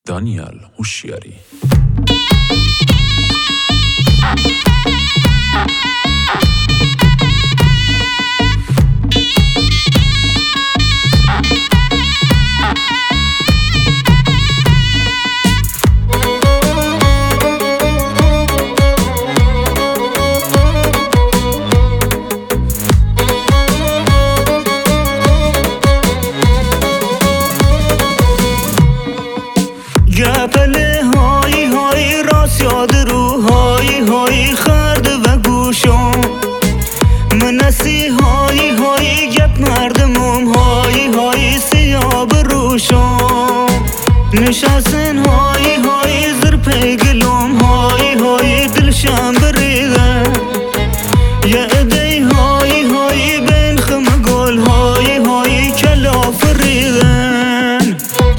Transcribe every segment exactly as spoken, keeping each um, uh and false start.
دانیال هوشیاری. گپله های های راست یاد رو های های خرد و گوشم منسی های های گپ مردمم های های سیاب روشم نشستن های های زر پیگلم های های دلشم بریده یه ادی های های بین خم گل های های کلا فریدن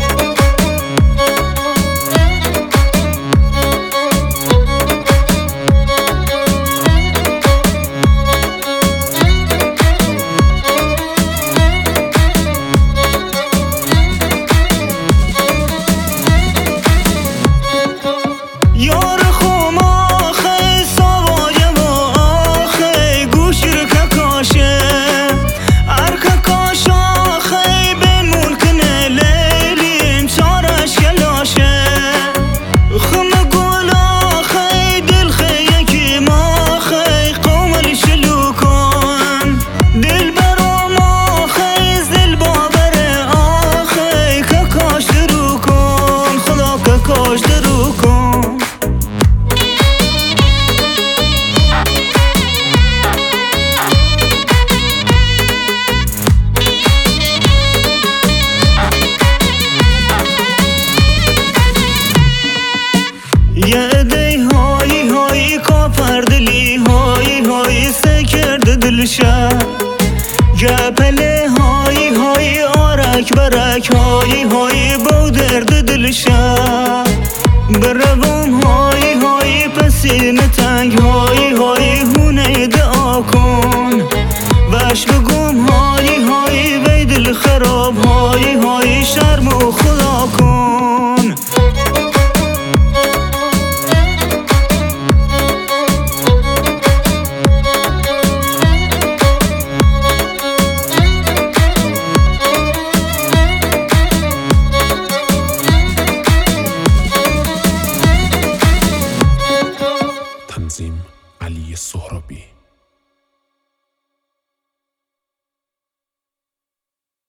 یه دی های های کافر دلی های های سکرد دلشه گپله های های آرک برک های های با درد دلشه بروم های های پسین تنگ های های هونه دعا کن وش بگم های های وی دل خراب های های شرم و